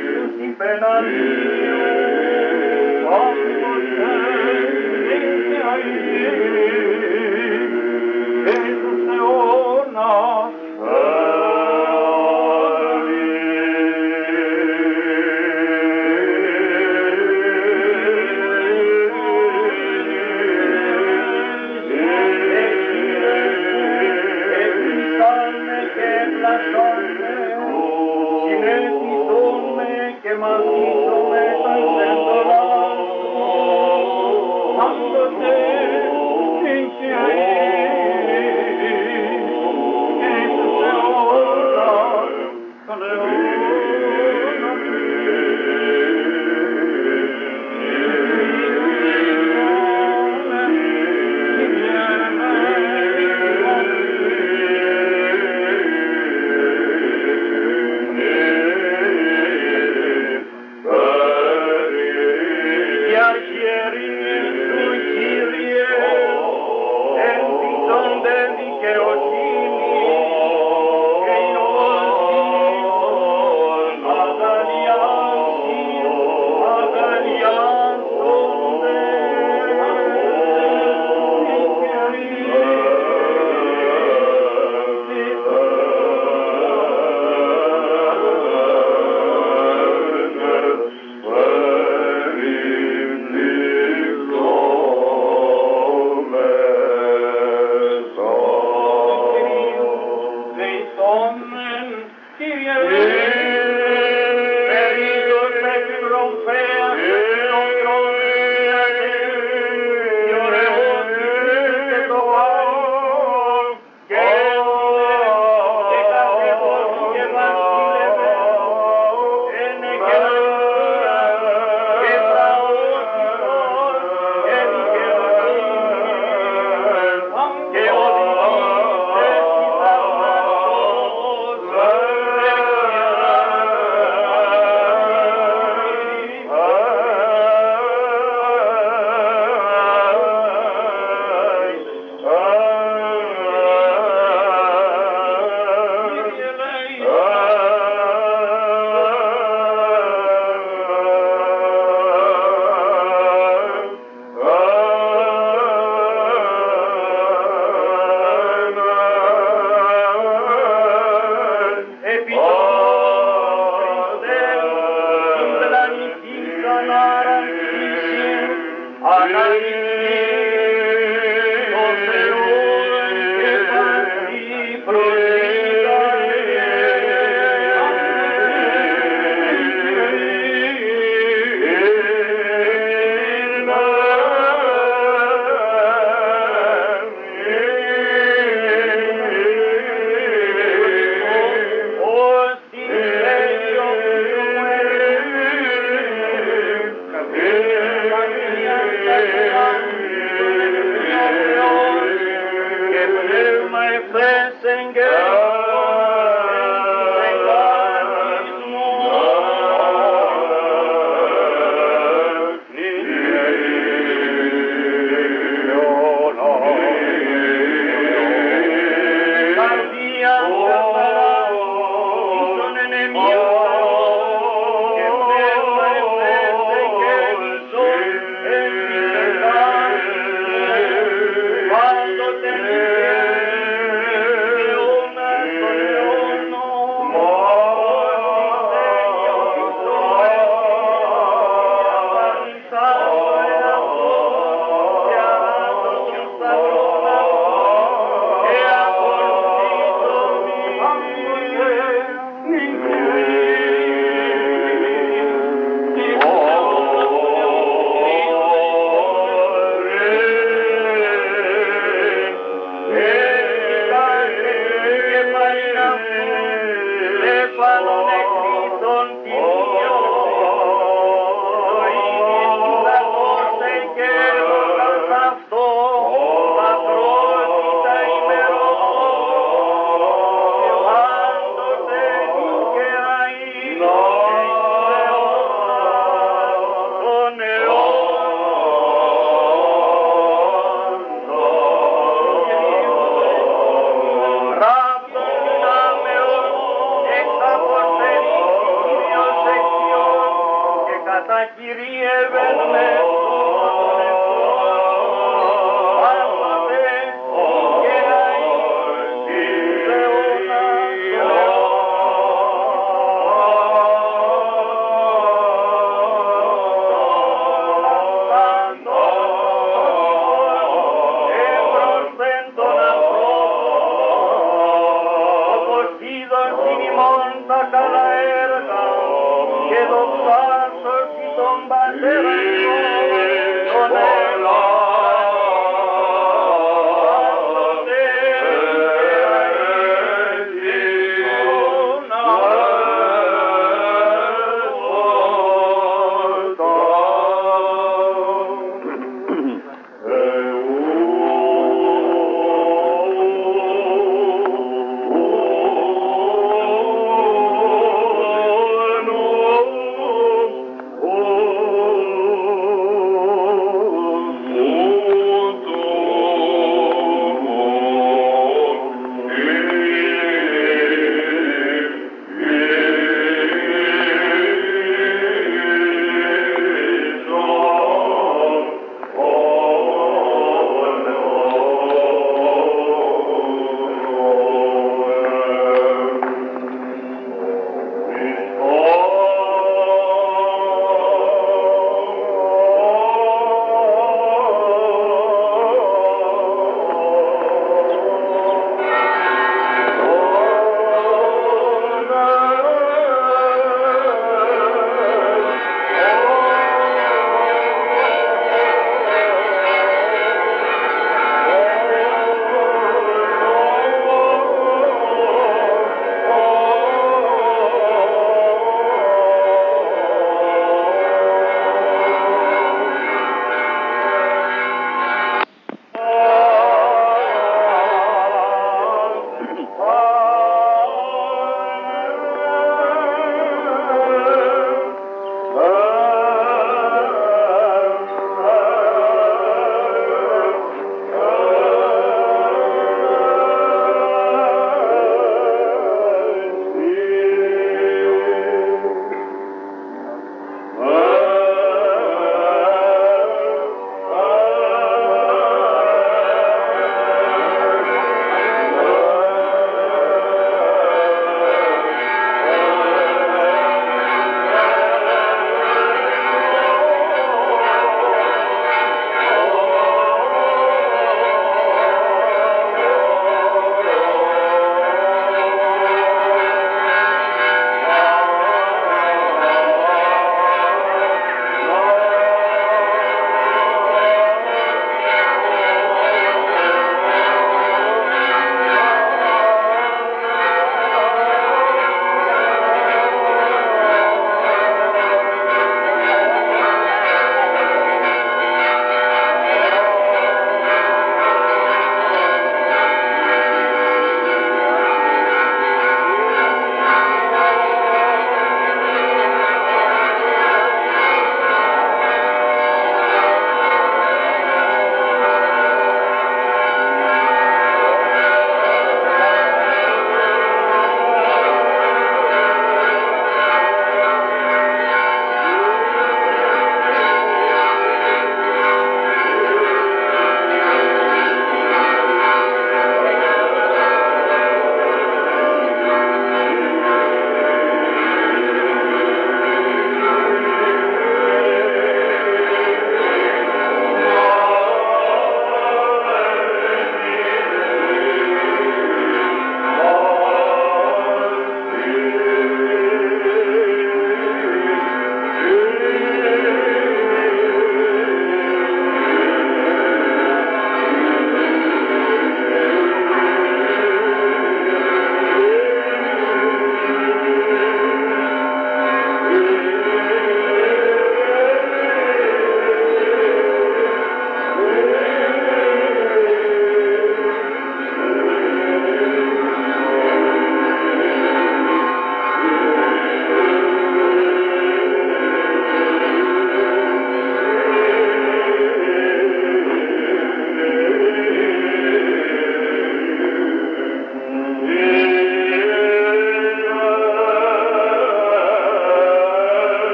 Amen.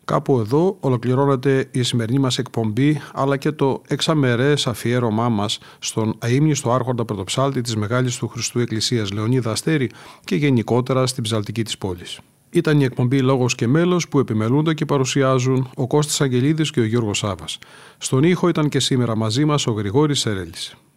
Κάπου εδώ ολοκληρώνεται η σημερινή μας εκπομπή, αλλά και το εξαμερές αφιέρωμά μας στον αείμνηστο άρχοντα πρωτοψάλτη της Μεγάλης του Χριστού Εκκλησίας Λεωνίδα Αστέρη και γενικότερα στην ψαλτική της πόλης. Ήταν η εκπομπή «Λόγος και μέλος» που επιμελούνται και παρουσιάζουν ο Κώστας Αγγελίδης και ο Γιώργος Σάβας. Στον ήχο ήταν και σήμερα μαζί μας ο Γρηγόρης Σερέλης.